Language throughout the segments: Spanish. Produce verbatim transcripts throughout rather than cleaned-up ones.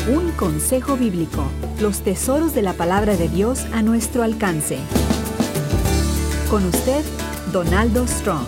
Un consejo bíblico. Los tesoros de la palabra de Dios a nuestro alcance. Con usted, Donaldo Strong.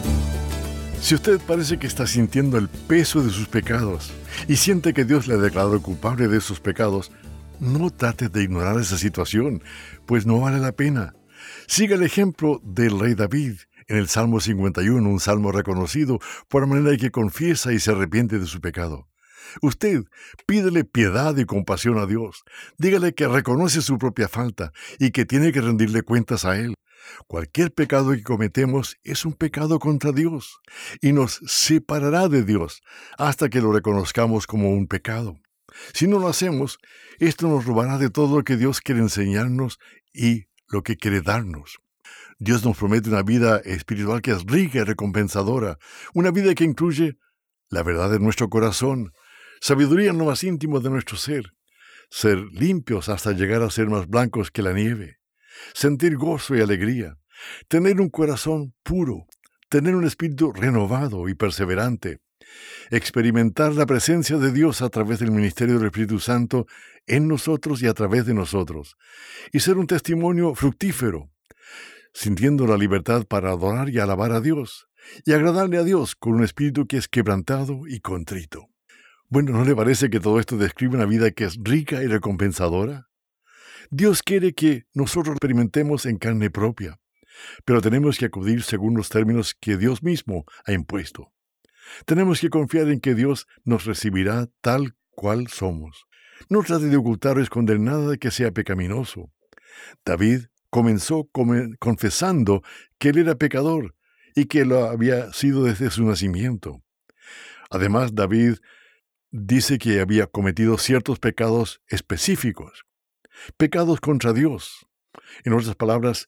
Si usted parece que está sintiendo el peso de sus pecados y siente que Dios le ha declarado culpable de esos pecados, no trate de ignorar esa situación, pues no vale la pena. Siga el ejemplo del rey David en el Salmo cincuenta y uno, un salmo reconocido por la manera en que confiesa y se arrepiente de su pecado. Usted pídele piedad y compasión a Dios. Dígale que reconoce su propia falta y que tiene que rendirle cuentas a Él. Cualquier pecado que cometemos es un pecado contra Dios y nos separará de Dios hasta que lo reconozcamos como un pecado. Si no lo hacemos, esto nos robará de todo lo que Dios quiere enseñarnos y lo que quiere darnos. Dios nos promete una vida espiritual que es rica y recompensadora, una vida que incluye la verdad de nuestro corazón, sabiduría en lo más íntimo de nuestro ser, ser limpios hasta llegar a ser más blancos que la nieve, sentir gozo y alegría, tener un corazón puro, tener un espíritu renovado y perseverante, experimentar la presencia de Dios a través del ministerio del Espíritu Santo en nosotros y a través de nosotros, y ser un testimonio fructífero, sintiendo la libertad para adorar y alabar a Dios, y agradarle a Dios con un espíritu que es quebrantado y contrito. Bueno, ¿no le parece que todo esto describe una vida que es rica y recompensadora? Dios quiere que nosotros experimentemos en carne propia, pero tenemos que acudir según los términos que Dios mismo ha impuesto. Tenemos que confiar en que Dios nos recibirá tal cual somos. No trate de ocultar o esconder nada que sea pecaminoso. David comenzó come- confesando que él era pecador y que lo había sido desde su nacimiento. Además, David dice que había cometido ciertos pecados específicos, pecados contra Dios. En otras palabras,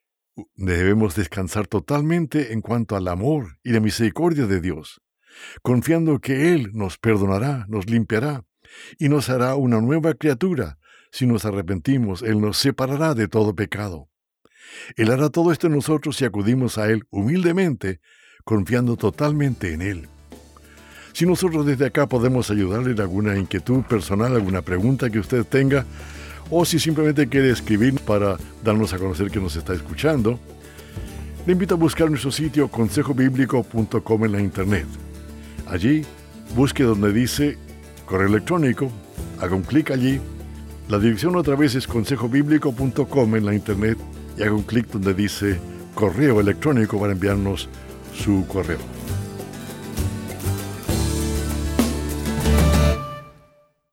debemos descansar totalmente en cuanto al amor y la misericordia de Dios, confiando que Él nos perdonará, nos limpiará y nos hará una nueva criatura. Si nos arrepentimos, Él nos separará de todo pecado. Él hará todo esto en nosotros si acudimos a Él humildemente, confiando totalmente en Él. Si nosotros desde acá podemos ayudarle en alguna inquietud personal, alguna pregunta que usted tenga, o si simplemente quiere escribir para darnos a conocer que nos está escuchando, le invito a buscar nuestro sitio consejo bíblico punto com en la internet. Allí, busque donde dice correo electrónico, haga un clic allí. La dirección otra vez es consejo bíblico punto com en la internet y haga un clic donde dice correo electrónico para enviarnos su correo.